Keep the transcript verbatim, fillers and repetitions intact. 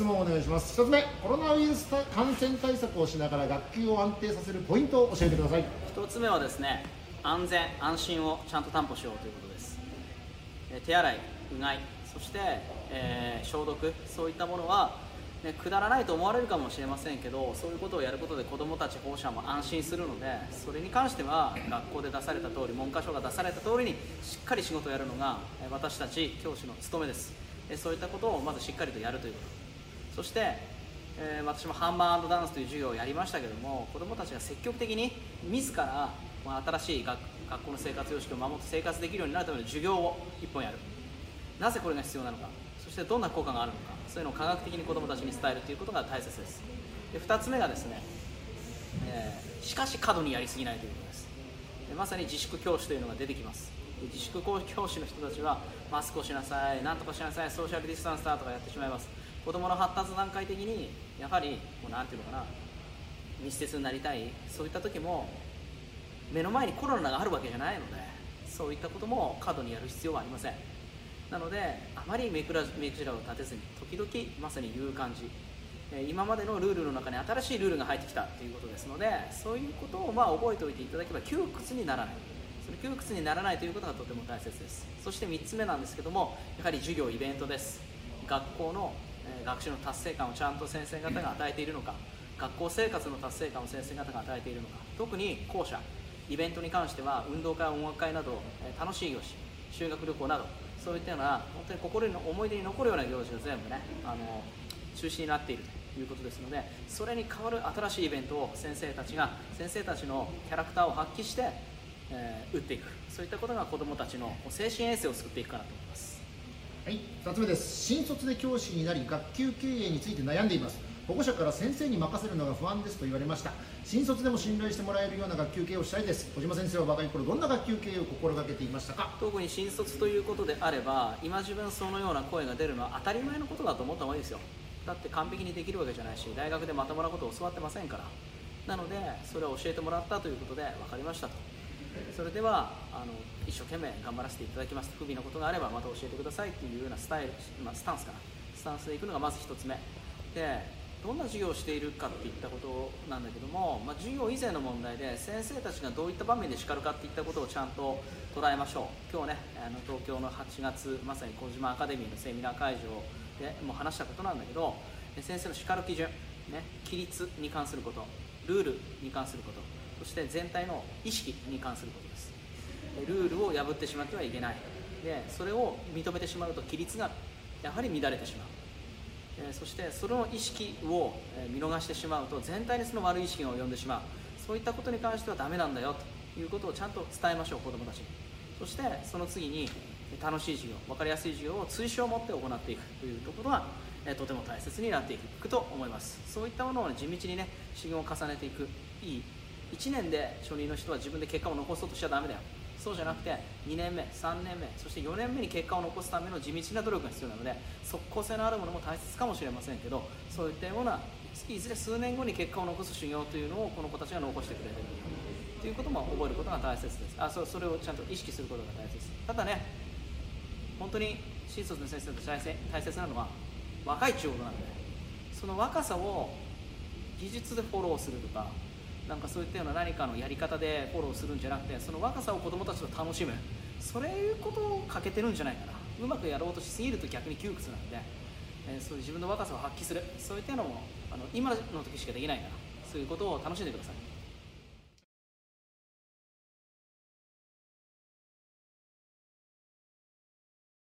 質問をお願いします。ひとつめ、コロナウイルス感染対策をしながら学級を安定させるポイントを教えてください。 ひとつめはですね、安全安心をちゃんと担保しようということです。え手洗い、うがい、そして、えー、消毒、そういったものは、ね、くだらないと思われるかもしれませんけど、そういうことをやることで子どもたち保護者も安心するので、それに関しては学校で出された通り、文科省が出された通りにしっかり仕事をやるのが私たち教師の務めです。そういったことをまずしっかりとやるということ、そして、えー、私もハンマー&ダンスという授業をやりましたけども、子どもたちが積極的に自ら、まあ、新しい学学校の生活様式を守って生活できるようになるための授業をいっぽんやる。なぜこれが必要なのか、そしてどんな効果があるのか、そういうのを科学的に子どもたちに伝えるということが大切です。でふたつめがですね、えー、しかし過度にやりすぎないということです。でまさに自粛教師というのが出てきます。で自粛教師の人たちはマスクをしなさい、なんとかしなさい、ソーシャルディスタンスだとかやってしまいます。子どもの発達段階的にやはりもうなんていうのかな、密接になりたい、そういった時も目の前にコロナがあるわけじゃないので、そういったことも過度にやる必要はありません。なのであまり目くら目くじらを立てずに、時々まさに言う感じ、今までのルールの中に新しいルールが入ってきたということですので、そういうことをまあ覚えておいていただければ窮屈にならない、その窮屈にならないということがとても大切です。そしてみっつめなんですけども、やはり授業イベントです。学校の学習の達成感をちゃんと先生方が与えているのか、学校生活の達成感を先生方が与えているのか、特に後者イベントに関しては運動会、音楽会など楽しい行事、修学旅行など、そういったような本当に心の思い出に残るような行事が全部ね、あの中止になっているということですので、それに代わる新しいイベントを先生たちが先生たちのキャラクターを発揮して、えー、打っていく、そういったことが子どもたちの精神衛生を救っていくかなと思います。 はい、ふたつめです。新卒で教師になり学級経営について悩んでいます。保護者から先生に任せるのが不安ですと言われました。新卒でも信頼してもらえるような学級経営をしたいです。小島先生は若い頃どんな学級経営を心がけていましたか？ 特に新卒ということであれば、今自分そのような声が出るのは当たり前のことだと思った方がいいですよ。だって完璧にできるわけじゃないし、大学でまともなことを教わってませんから。なのでそれを教えてもらったということで分かりましたと。それではあの一生懸命頑張らせていただきます。不備なことがあればまた教えてくださいというようなスタイル、まあ、スタンスかなスタンスでいくのがまずひとつめで、どんな授業をしているかっていったことなんだけども、まあ、授業以前の問題で先生たちがどういった場面で叱るかっていったことをちゃんと捉えましょう。今日ね、あの東京のはちがつ、まさに小島アカデミーのセミナー会場でもう話したことなんだけど、先生の叱る基準、ね、規律に関すること、ルールに関すること、そして全体の意識に関することです。ルールを破ってしまってはいけない。でそれを認めてしまうと規律がやはり乱れてしまう。そしてその意識を見逃してしまうと全体にその悪い意識が及んでしまう。そういったことに関してはダメなんだよということをちゃんと伝えましょう、子どもたちに。そしてその次に楽しい授業、分かりやすい授業を追試を持って行っていくというところがとても大切になっていくと思います。そういったものを地道にね修行を重ねていく。いいいちねんで初任の人は自分で結果を残そうとしちゃダメだよ。そうじゃなくてにねんめ、さんねんめ、そしてよねんめに結果を残すための地道な努力が必要なので、即効性のあるものも大切かもしれませんけど、そういったようないずれ数年後に結果を残す修行というのをこの子たちが残してくれているということも覚えることが大切です。あ そ, それをちゃんと意識することが大切です。ただね、本当に新卒の先生と大切なのは若いっていうことなので、その若さを技術でフォローするとか、なんかそういったような何かのやり方でフォローするんじゃなくて、その若さを子どもたちと楽しむ、そういうことを欠けてるんじゃないかな。うまくやろうとしすぎると逆に窮屈なので、えー、そういう自分の若さを発揮する、そういったのもあの今の時しかできないから、そういうことを楽しんでください。